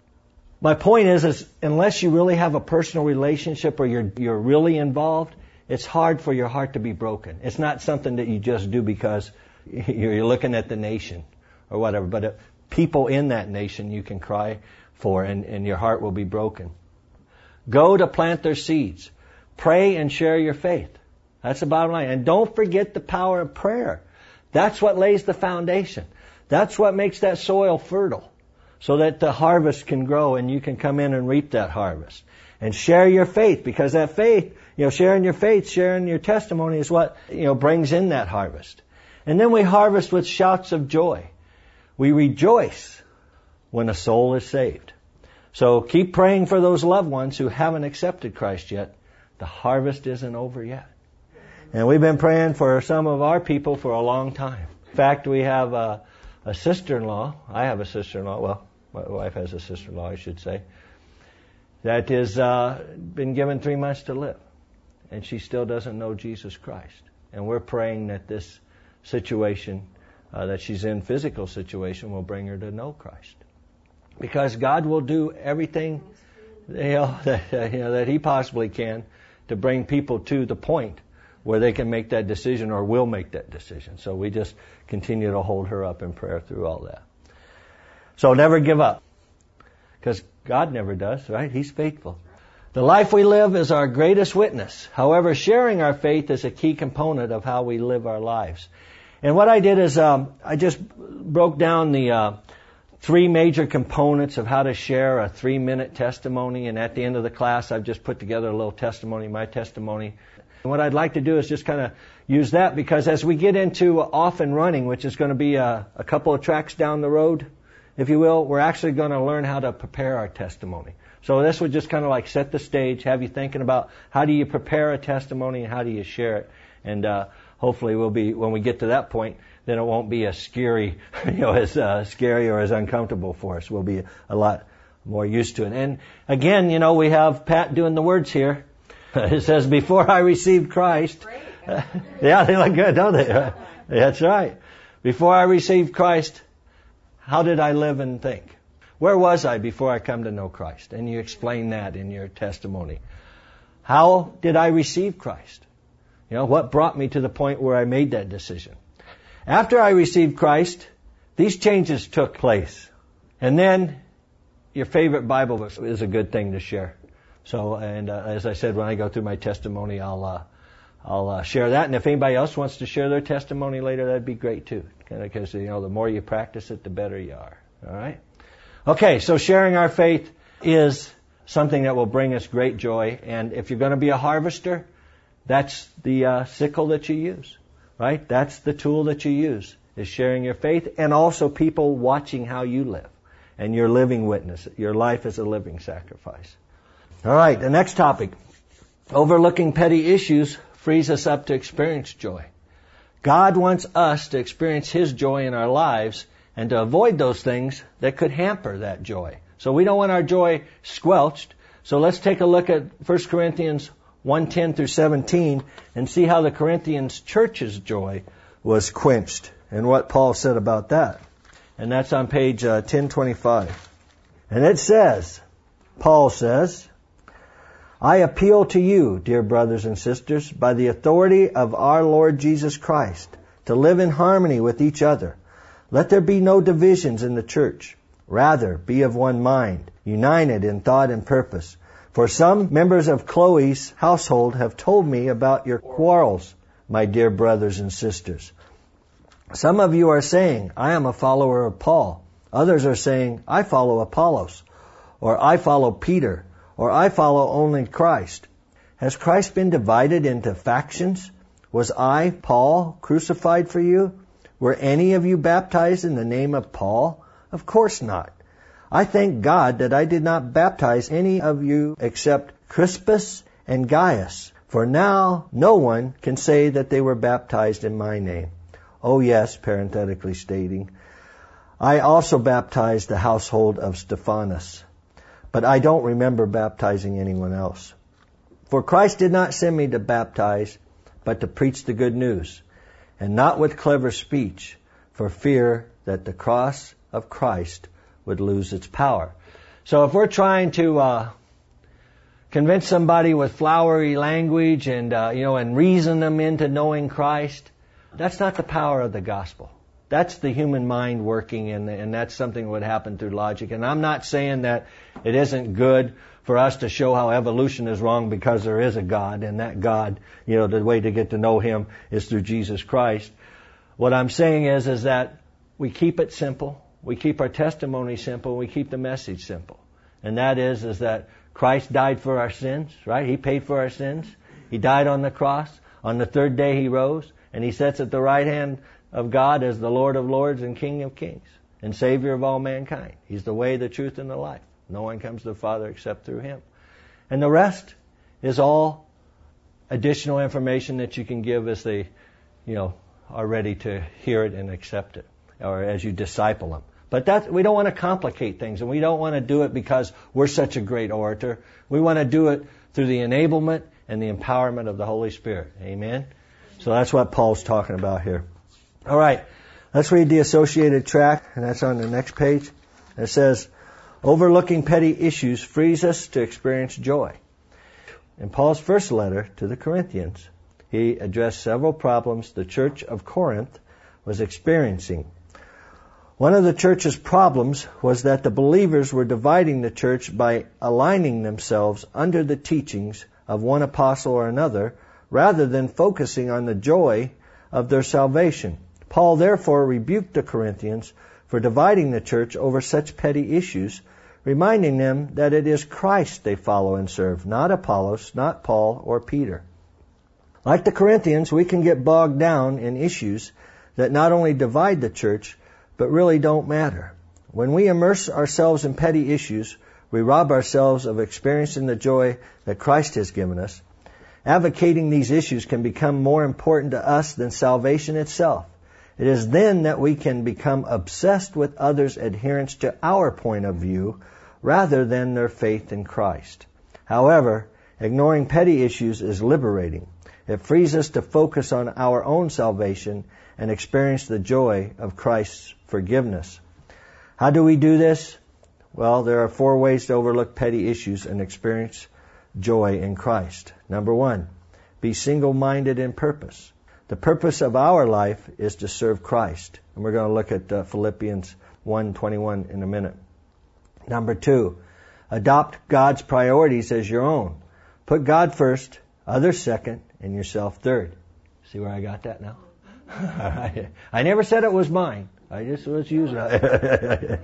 my point is unless you really have a personal relationship or you're really involved, it's hard for your heart to be broken. It's not something that you just do because you're looking at the nation or whatever, but people in that nation you can cry for, and your heart will be broken. Go to plant their seeds. Pray and share your faith. That's the bottom line. And don't forget the power of prayer. That's what lays the foundation. That's what makes that soil fertile, so that the harvest can grow and you can come in and reap that harvest. And share your faith, because that faith, sharing your faith, sharing your testimony is what, brings in that harvest. And then we harvest with shouts of joy. We rejoice when a soul is saved. So keep praying for those loved ones who haven't accepted Christ yet. The harvest isn't over yet. And we've been praying for some of our people for a long time. In fact, we have a sister-in-law. I have a sister-in-law. Well, my wife has a sister-in-law, I should say, that is been given 3 months to live. And she still doesn't know Jesus Christ. And we're praying that this situation that she's in, physical situation, will bring her to know Christ. Because God will do everything that He possibly can to bring people to the point where they can make that decision or will make that decision. So we just continue to hold her up in prayer through all that. So never give up. Because God never does, right? He's faithful. The life we live is our greatest witness. However, sharing our faith is a key component of how we live our lives. And what I did is I just broke down the 3 major components of how to share a 3-minute testimony. And at the end of the class, I've just put together a little testimony, my testimony. And what I'd like to do is just kind of use that, because as we get into off and running, which is going to be a couple of tracks down the road, if you will, we're actually going to learn how to prepare our testimony. So this would just kind of like set the stage, have you thinking about how do you prepare a testimony and how do you share it. And hopefully when we get to that point, then it won't be as scary, as scary or as uncomfortable for us. We'll be a lot more used to it. And again, we have Pat doing the words here. It says, before I received Christ. Yeah, they look good, don't they? That's right. Before I received Christ, how did I live and think? Where was I before I come to know Christ? And you explain that in your testimony. How did I receive Christ? What brought me to the point where I made that decision? After I received Christ, these changes took place. And then your favorite Bible verse is a good thing to share. So, and as I said, when I go through my testimony, I'll share that. And if anybody else wants to share their testimony later, that'd be great too. Because, the more you practice it, the better you are. All right? Okay, so sharing our faith is something that will bring us great joy. And if you're going to be a harvester, that's the sickle that you use. Right? That's the tool that you use, is sharing your faith, and also people watching how you live. And your living witness. Your life is a living sacrifice. All right, the next topic. Overlooking petty issues frees us up to experience joy. God wants us to experience His joy in our lives and to avoid those things that could hamper that joy. So we don't want our joy squelched. So let's take a look at 1 Corinthians 1:10 through 17 and see how the Corinthians church's joy was quenched and what Paul said about that. And that's on page 1025. And it says, Paul says, I appeal to you, dear brothers and sisters, by the authority of our Lord Jesus Christ, to live in harmony with each other. Let there be no divisions in the church. Rather, be of one mind, united in thought and purpose. For some members of Chloe's household have told me about your quarrels, my dear brothers and sisters. Some of you are saying, I am a follower of Paul. Others are saying, I follow Apollos, or I follow Peter, or I follow only Christ. Has Christ been divided into factions? Was I, Paul, crucified for you? Were any of you baptized in the name of Paul? Of course not. I thank God that I did not baptize any of you except Crispus and Gaius, for now no one can say that they were baptized in my name. Oh yes, parenthetically stating, I also baptized the household of Stephanas, but I don't remember baptizing anyone else. For Christ did not send me to baptize, but to preach the good news, and not with clever speech, for fear that the cross of Christ would lose its power. So if we're trying to convince somebody with flowery language and and reason them into knowing Christ, that's not the power of the gospel. That's the human mind working, and that's something that would happen through logic. And I'm not saying that it isn't good for us to show how evolution is wrong because there is a God, and that God, the way to get to know Him is through Jesus Christ. What I'm saying is that we keep it simple, we keep our testimony simple, we keep the message simple. And that is that Christ died for our sins, right? He paid for our sins. He died on the cross. On the third day He rose, and He sits at the right hand of God as the Lord of lords and King of kings and Savior of all mankind. He's the way, the truth, and the life. No one comes to the Father except through Him. And the rest is all additional information that you can give as they, are ready to hear it and accept it, or as you disciple them. But we don't want to complicate things, and we don't want to do it because we're such a great orator. We want to do it through the enablement and the empowerment of the Holy Spirit. Amen? So that's what Paul's talking about here. All right, let's read the associated tract, and that's on the next page. It says, overlooking petty issues frees us to experience joy. In Paul's first letter to the Corinthians, he addressed several problems the church of Corinth was experiencing. One of the church's problems was that the believers were dividing the church by aligning themselves under the teachings of one apostle or another, rather than focusing on the joy of their salvation. Paul therefore rebuked the Corinthians for dividing the church over such petty issues, reminding them that it is Christ they follow and serve, not Apollos, not Paul or Peter. Like the Corinthians, we can get bogged down in issues that not only divide the church, but really don't matter. When we immerse ourselves in petty issues, we rob ourselves of experiencing the joy that Christ has given us. Advocating these issues can become more important to us than salvation itself. It is then that we can become obsessed with others' adherence to our point of view rather than their faith in Christ. However, ignoring petty issues is liberating. It frees us to focus on our own salvation and experience the joy of Christ's forgiveness. How do we do this? Well, there are 4 ways to overlook petty issues and experience joy in Christ. Number 1, be single-minded in purpose. The purpose of our life is to serve Christ. And we're going to look at Philippians 1:21 in a minute. Number 2, adopt God's priorities as your own. Put God first, others second, and yourself third. See where I got that now? I never said it was mine. I just was using it.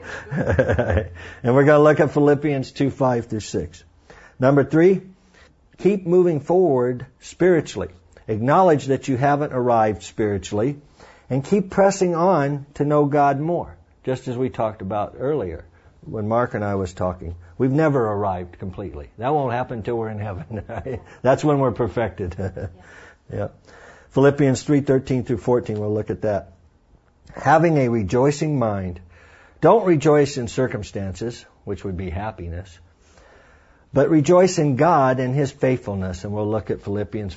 And we're going to look at Philippians 2:5-6. Number 3, keep moving forward spiritually. Acknowledge that you haven't arrived spiritually, and keep pressing on to know God more. Just as we talked about earlier when Mark and I was talking. We've never arrived completely. That won't happen until we're in heaven. That's when we're perfected. Yeah. Philippians 3:13-14, we'll look at that. Having a rejoicing mind. Don't rejoice in circumstances, which would be happiness, but rejoice in God and His faithfulness. And we'll look at Philippians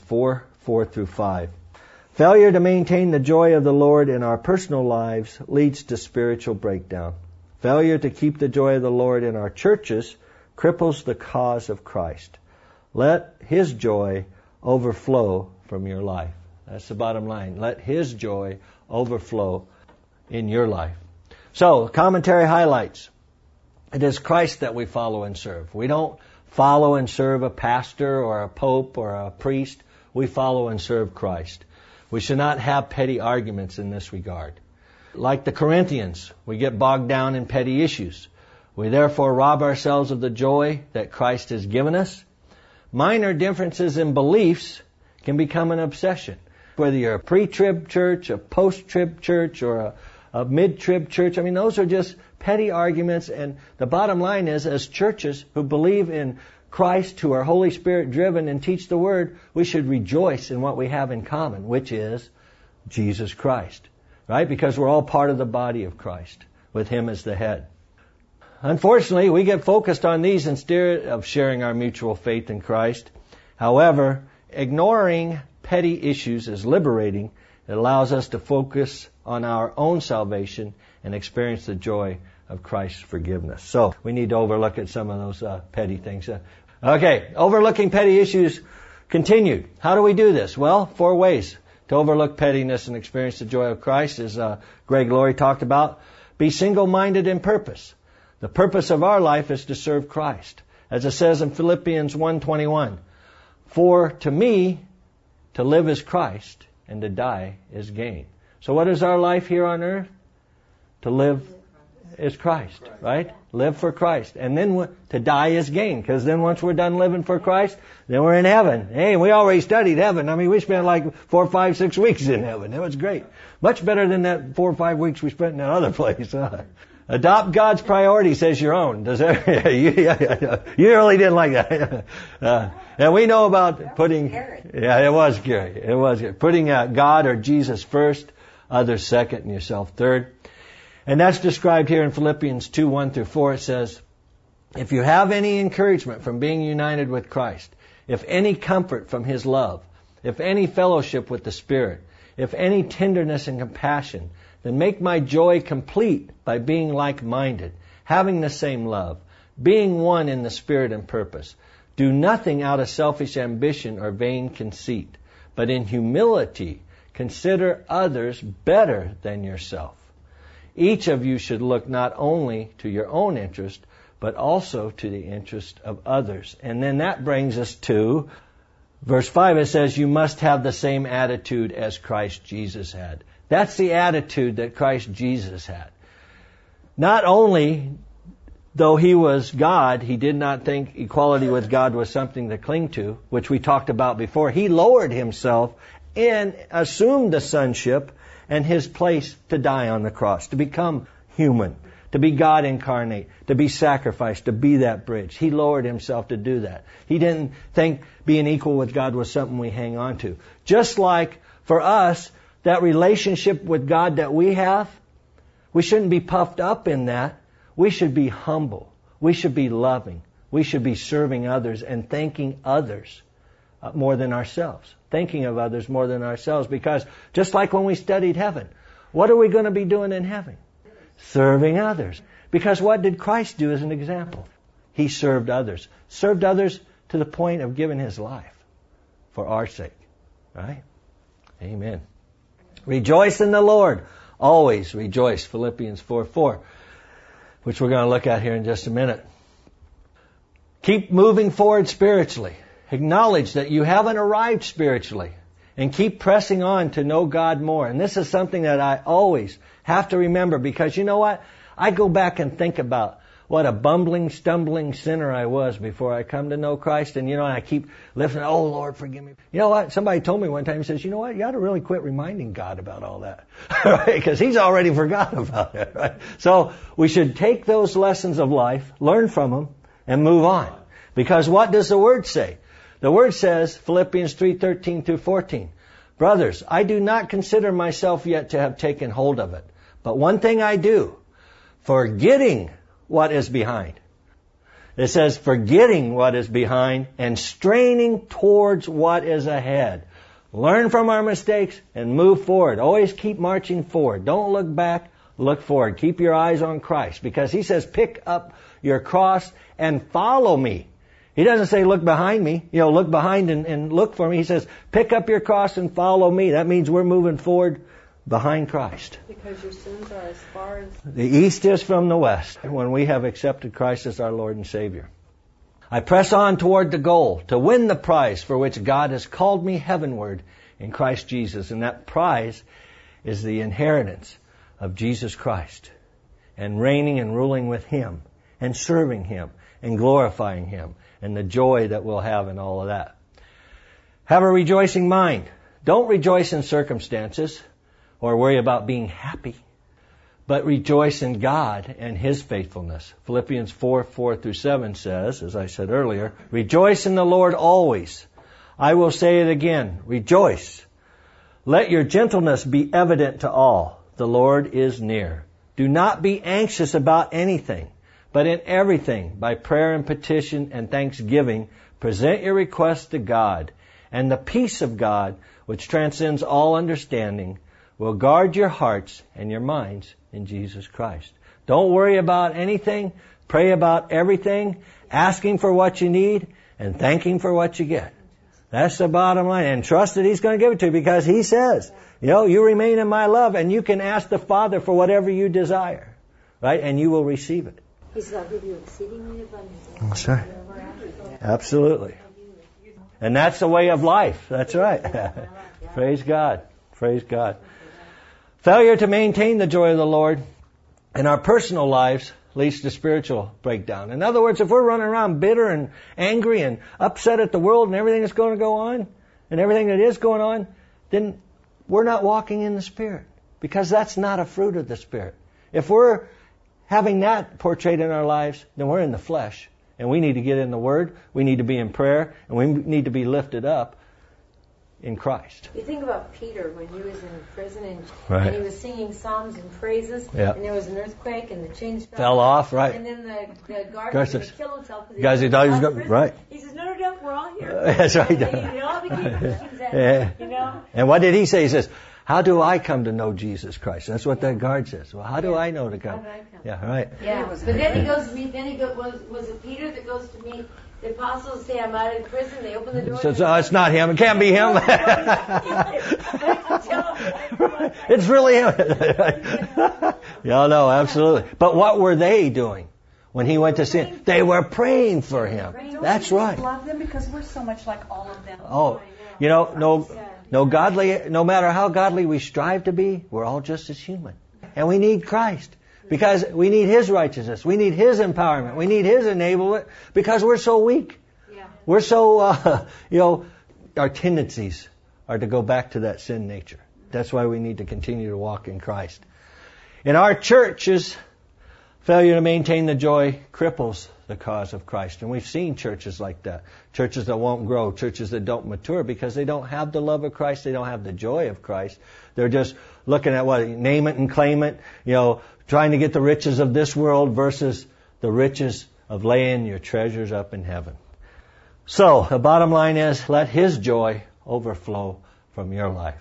4:4-5. Failure to maintain the joy of the Lord in our personal lives leads to spiritual breakdown. Failure to keep the joy of the Lord in our churches cripples the cause of Christ. Let His joy overflow from your life. That's the bottom line. Let His joy overflow in your life. So, commentary highlights. It is Christ that we follow and serve. We don't follow and serve a pastor or a pope or a priest. We follow and serve Christ. We should not have petty arguments in this regard. Like the Corinthians, we get bogged down in petty issues. We therefore rob ourselves of the joy that Christ has given us. Minor differences in beliefs can become an obsession. Whether you're a pre-trib church, a post-trib church, or a mid-trib church, those are just petty arguments. And the bottom line is, as churches who believe in Christ, who are Holy Spirit driven and teach the Word, we should rejoice in what we have in common, which is Jesus Christ. Right? Because we're all part of the body of Christ, with Him as the head. Unfortunately, we get focused on these instead of sharing our mutual faith in Christ. However, ignoring petty issues is liberating. It allows us to focus on our own salvation and experience the joy of Christ's forgiveness. So, we need to overlook at some of those petty things. Okay, overlooking petty issues continued. How do we do this? Well, 4 ways. To overlook pettiness and experience the joy of Christ, as Greg Laurie talked about. Be single-minded in purpose. The purpose of our life is to serve Christ. As it says in Philippians 1:21, for to me, to live is Christ, and to die is gain. So what is our life here on earth? To live is Christ, right? Live for Christ. And then to die is gain, because then once we're done living for Christ, then we're in heaven. Hey, we already studied heaven. I mean, we spent like 4, 5, 6 weeks in heaven. It was great. Much better than that 4 or 5 weeks we spent in that other place. Adopt God's priorities as your own. Does that? You really didn't like that. And we know about putting. Yeah, it was Gary. It was putting God or Jesus first, others second, and yourself third. And that's described here in Philippians 2:1-4. It says, if you have any encouragement from being united with Christ, if any comfort from His love, if any fellowship with the Spirit, if any tenderness and compassion, then make my joy complete by being like-minded, having the same love, being one in the spirit and purpose. Do nothing out of selfish ambition or vain conceit, but in humility consider others better than yourself. Each of you should look not only to your own interest, but also to the interest of others. And then that brings us to verse 5. It says, you must have the same attitude as Christ Jesus had. That's the attitude that Christ Jesus had. Not only, though He was God, He did not think equality with God was something to cling to, which we talked about before. He lowered Himself and assumed the sonship and His place to die on the cross, to become human, to be God incarnate, to be sacrificed, to be that bridge. He lowered Himself to do that. He didn't think being equal with God was something we hang on to. Just like for us, that relationship with God that we have, we shouldn't be puffed up in that. We should be humble. We should be loving. We should be serving others and thanking others more than ourselves. Thinking of others more than ourselves. Because just like when we studied heaven, what are we going to be doing in heaven? Serving others. Because what did Christ do as an example? He served others. Served others to the point of giving His life for our sake. Right? Amen. Rejoice in the Lord. Always rejoice. Philippians 4:4, which we're going to look at here in just a minute. Keep moving forward spiritually. Acknowledge that you haven't arrived spiritually. And keep pressing on to know God more. And this is something that I always have to remember, because you know what? I go back and think about what a bumbling, stumbling sinner I was before I come to know Christ. And, I keep lifting, oh, Lord, forgive me. You know what? Somebody told me one time, he says, you know what? You ought to really quit reminding God about all that. Right? Because He's already forgotten about it. Right? So we should take those lessons of life, learn from them, and move on. Because what does the Word say? The Word says, Philippians 3:13-14, brothers, I do not consider myself yet to have taken hold of it. But one thing I do, forgetting what is behind. It says, forgetting what is behind and straining towards what is ahead. Learn from our mistakes and move forward. Always keep marching forward. Don't look back, look forward. Keep your eyes on Christ, because He says, pick up your cross and follow me. He doesn't say, look behind me, look behind and look for me. He says, pick up your cross and follow me. That means we're moving forward behind Christ.
Because your sins are as far as
the east is from the west, when we have accepted Christ as our Lord and Savior. I press on toward the goal, to win the prize for which God has called me heavenward in Christ Jesus. And that prize is the inheritance of Jesus Christ, and reigning and ruling with Him, and serving Him, and glorifying Him, and the joy that we'll have in all of that. Have a rejoicing mind. Don't rejoice in circumstances or worry about being happy, but rejoice in God and His faithfulness. Philippians 4:4-7 says, as I said earlier, rejoice in the Lord always. I will say it again, rejoice. Let your gentleness be evident to all. The Lord is near. Do not be anxious about anything, but in everything, by prayer and petition and thanksgiving, present your requests to God, and the peace of God, which transcends all understanding, will guard your hearts and your minds in Jesus Christ. Don't worry about anything. Pray about everything, asking for what you need and thanking for what you get. That's the bottom line. And trust that He's going to give it to you, because He says, you remain in my love, and you can ask the Father for whatever you desire, right? And you will receive it.
He said, I'll give you exceedingly abundantly.
That's right. Absolutely. And that's the way of life. That's right. Praise God. Praise God. Failure to maintain the joy of the Lord in our personal lives leads to spiritual breakdown. In other words, if we're running around bitter and angry and upset at the world and everything that's going to go on, and everything that is going on, then we're not walking in the Spirit, because that's not a fruit of the Spirit. If we're having that portrayed in our lives, then we're in the flesh. And we need to get in the Word, we need to be in prayer, and we need to be lifted up in Christ.
You think about Peter when he was in prison and
Right.
he was singing psalms and praises,
Yep.
and there was an earthquake and the chains
Fell off, right.
And then the guard
Guys,
was going to kill himself.
guys, he thought he was going right.
He says, no, we're all here.
That's right.
You all became Christians,
Yeah. And what did he say? He says, how do I come to know Jesus Christ? That's what that guard says. Well, how do I know to come?
How do I come?
Yeah, right.
Yeah, but then he goes to meet, was it Peter that goes to meet the apostles, say, I'm out of prison, they open the door.
So it's not him. It can't be him. It's really him. Yeah, no, absolutely. But what were they doing when he went to see him? They were praying for him. That's right.
Love them because we're so much like all of them.
Oh, no matter how godly we strive to be, we're all just as human. And we need Christ. Because we need His righteousness. We need His empowerment. We need His enablement, because we're so weak.
Yeah.
We're so, our tendencies are to go back to that sin nature. That's why we need to continue to walk in Christ. In our churches, failure to maintain the joy cripples the cause of Christ. And we've seen churches like that. Churches that won't grow, churches that don't mature, because they don't have the love of Christ, they don't have the joy of Christ. They're just looking at name it and claim it, trying to get the riches of this world versus the riches of laying your treasures up in heaven. So, the bottom line is, let His joy overflow from your life.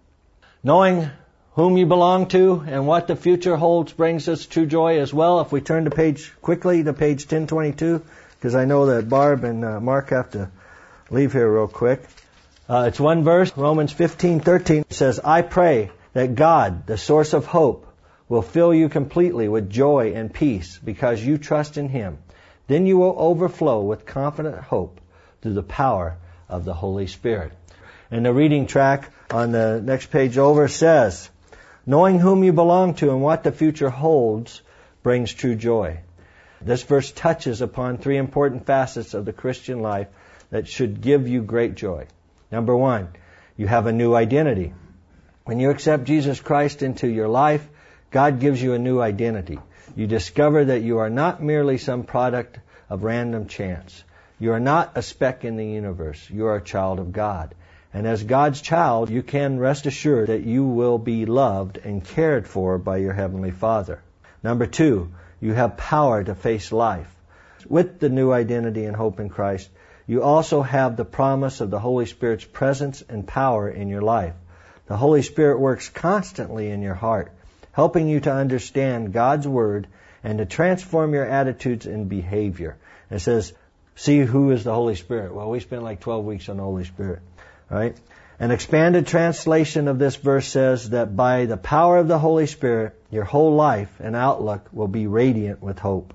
Knowing whom you belong to and what the future holds brings us true joy as well. If we turn quickly to page 1022, because I know that Barb and Mark have to leave here real quick. It's one verse, Romans 15:13 says, I pray that God, the source of hope, will fill you completely with joy and peace because you trust in Him. Then you will overflow with confident hope through the power of the Holy Spirit. And the reading track on the next page over says, knowing whom you belong to and what the future holds brings true joy. This verse touches upon three important facets of the Christian life that should give you great joy. Number one, you have a new identity. When you accept Jesus Christ into your life, God gives you a new identity. You discover that you are not merely some product of random chance. You are not a speck in the universe. You are a child of God. And as God's child, you can rest assured that you will be loved and cared for by your Heavenly Father. Number two, you have power to face life. With the new identity and hope in Christ, you also have the promise of the Holy Spirit's presence and power in your life. The Holy Spirit works constantly in your heart, helping you to understand God's Word and to transform your attitudes and behavior. It says, see who is the Holy Spirit. Well, we spent like 12 weeks on the Holy Spirit, right? An expanded translation of this verse says that by the power of the Holy Spirit, your whole life and outlook will be radiant with hope.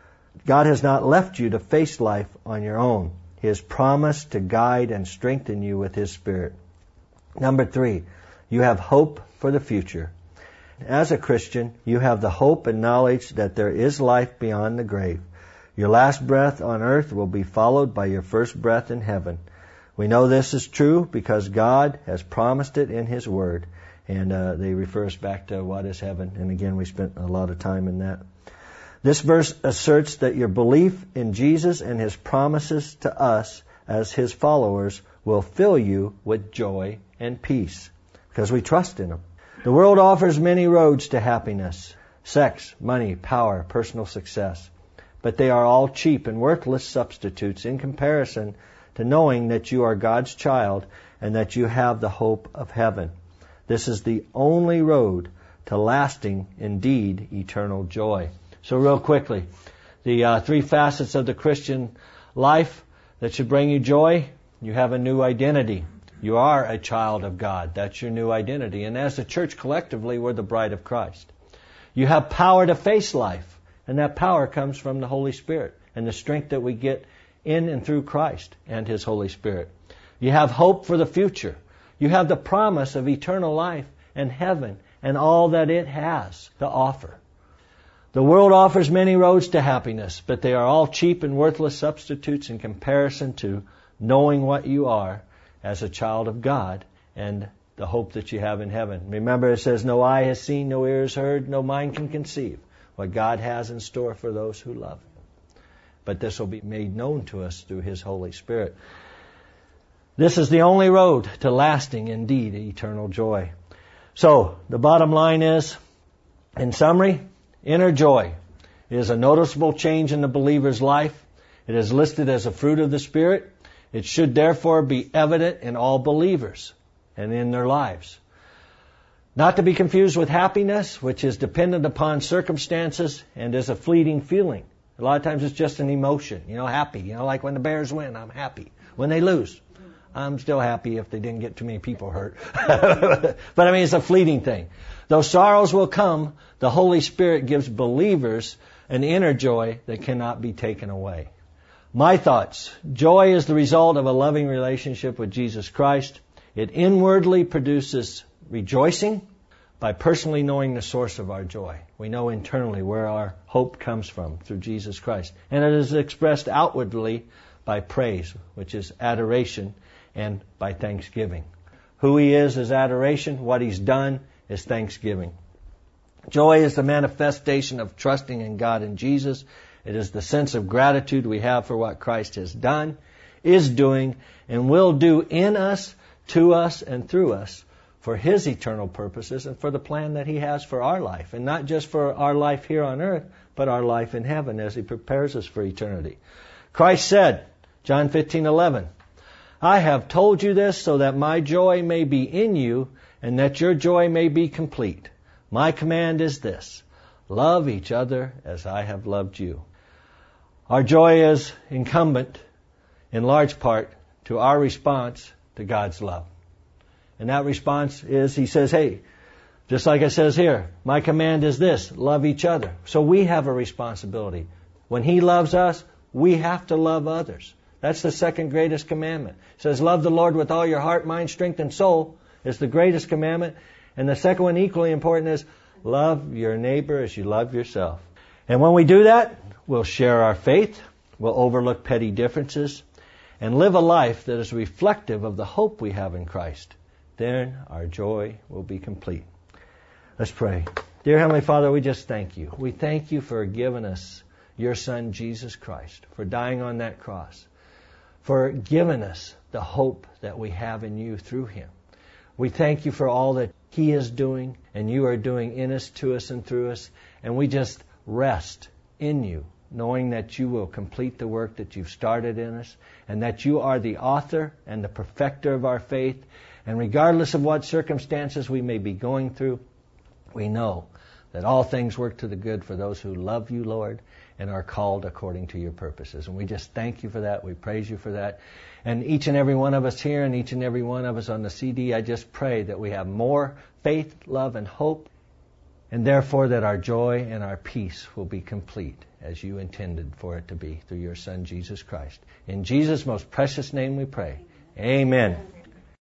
God has not left you to face life on your own. He has promised to guide and strengthen you with His Spirit. Number three, you have hope for the future. As a Christian, you have the hope and knowledge that there is life beyond the grave. Your last breath on earth will be followed by your first breath in heaven. We know this is true because God has promised it in His Word. And they refer us back to what is heaven. And again, we spent a lot of time in that. This verse asserts that your belief in Jesus and His promises to us as His followers will fill you with joy and peace because we trust in Him. The world offers many roads to happiness: sex, money, power, personal success. But they are all cheap and worthless substitutes in comparison to knowing that you are God's child and that you have the hope of heaven. This is the only road to lasting, indeed, eternal joy. So real quickly, the three facets of the Christian life that should bring you joy. You have a new identity. You are a child of God. That's your new identity. And as a church collectively, we're the bride of Christ. You have power to face life. And that power comes from the Holy Spirit and the strength that we get in and through Christ and His Holy Spirit. You have hope for the future. You have the promise of eternal life and heaven and all that it has to offer. The world offers many roads to happiness, but they are all cheap and worthless substitutes in comparison to knowing what you are as a child of God and the hope that you have in heaven. Remember, it says, no eye has seen, no ear has heard, no mind can conceive what God has in store for those who love Him. But this will be made known to us through His Holy Spirit. This is the only road to lasting, indeed, eternal joy. So, the bottom line is, in summary, inner joy is a noticeable change in the believer's life. It is listed as a fruit of the Spirit. It should therefore be evident in all believers and in their lives. Not to be confused with happiness, which is dependent upon circumstances and is a fleeting feeling. A lot of times it's just an emotion, happy. Like when the Bears win, I'm happy. When they lose, I'm still happy if they didn't get too many people hurt. But it's a fleeting thing. Though sorrows will come, the Holy Spirit gives believers an inner joy that cannot be taken away. My thoughts. Joy is the result of a loving relationship with Jesus Christ. It inwardly produces rejoicing by personally knowing the source of our joy. We know internally where our hope comes from through Jesus Christ. And it is expressed outwardly by praise, which is adoration, and by thanksgiving. Who He is adoration. What He's done is thanksgiving. Joy is the manifestation of trusting in God and Jesus. It is the sense of gratitude we have for what Christ has done, is doing, and will do in us, to us, and through us for His eternal purposes and for the plan that He has for our life. And not just for our life here on earth, but our life in heaven as He prepares us for eternity. Christ said, John 15:11, I have told you this so that my joy may be in you and that your joy may be complete. My command is this, love each other as I have loved you. Our joy is incumbent, in large part, to our response to God's love. And that response is, He says, hey, just like it says here, my command is this, love each other. So we have a responsibility. When He loves us, we have to love others. That's the second greatest commandment. It says, love the Lord with all your heart, mind, strength, and soul is the greatest commandment. And the second one, equally important, is love your neighbor as you love yourself. And when we do that, we'll share our faith, we'll overlook petty differences, and live a life that is reflective of the hope we have in Christ. Then our joy will be complete. Let's pray. Dear Heavenly Father, we just thank You. We thank You for giving us Your Son, Jesus Christ, for dying on that cross, for giving us the hope that we have in You through Him. We thank You for all that He is doing and You are doing in us, to us, and through us. And we just rest in You, knowing that You will complete the work that You've started in us, and that You are the author and the perfecter of our faith. And regardless of what circumstances we may be going through, we know that all things work to the good for those who love You, Lord, and are called according to Your purposes. And we just thank You for that. We praise You for that. And each and every one of us here and each and every one of us on the CD, I just pray that we have more faith, love, and hope, and therefore that our joy and our peace will be complete as You intended for it to be through Your Son, Jesus Christ. In Jesus' most precious name we pray. Amen.